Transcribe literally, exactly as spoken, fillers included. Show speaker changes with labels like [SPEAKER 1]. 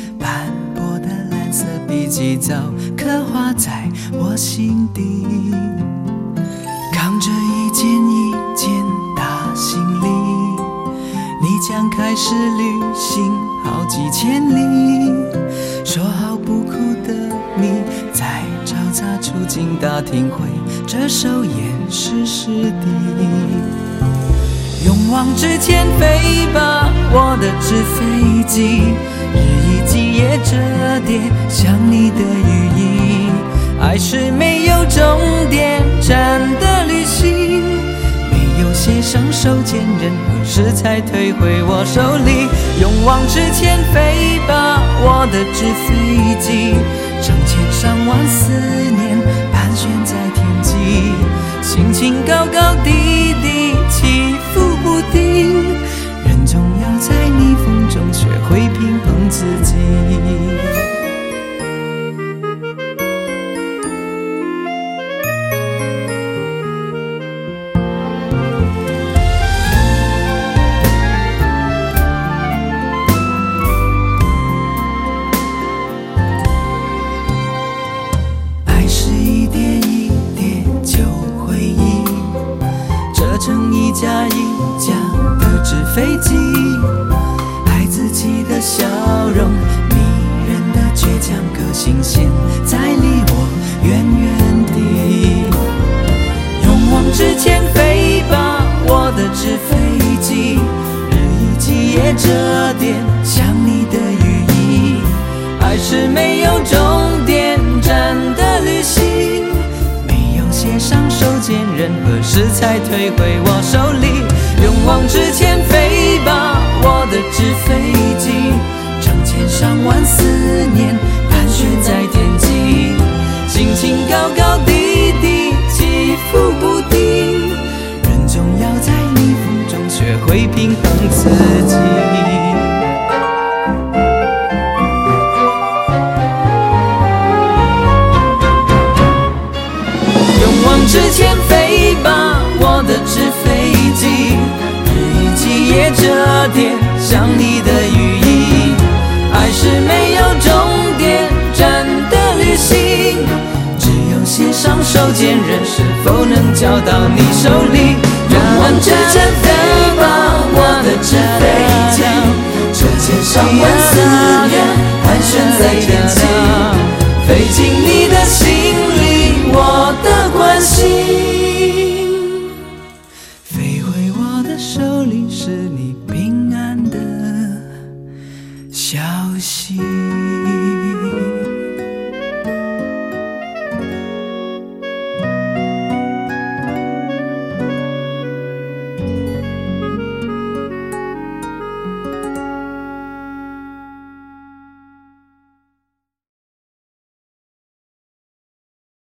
[SPEAKER 1] 斑驳的蓝色笔记早刻画在我心底，扛着一件一件大行李，你将开始旅行好几千里。说好不哭的你，在嘈杂处境大厅会这首掩饰湿地。勇往直前飞吧，我的纸飞机，日以继夜折叠，像你的羽翼。爱是没有终点站的旅行，没有写上手间，人何时才退回我手里？勇往直前飞吧，我的纸飞机，成千上万思念盘旋在天际，心情高高低低，起伏不定，人总要在逆风中学会平衡自己。一架一架的纸飞机，爱自己的笑容，迷人的倔强个性，现在离我远远地。勇往直前飞吧，我的纸飞机，日以继夜折叠，像你的羽翼。爱是没有终点站的旅行，写上手间，人何时才退回我手里？勇往直前飞吧，我的纸飞机，成千上万思念盘旋在天际，心情高高低低，起伏不定，人总要在逆风中学会平衡自己。之前飞吧，我的纸飞机，日以继夜折叠，像你的羽翼。爱是没有终点站的旅行，只有写上手间，人是否能交到你手里？勇往直前飞吧，我的纸飞机，成千上万思念盘旋在天际，飞进你的心里，我的关心，飞回我的手里，是你平安的消息。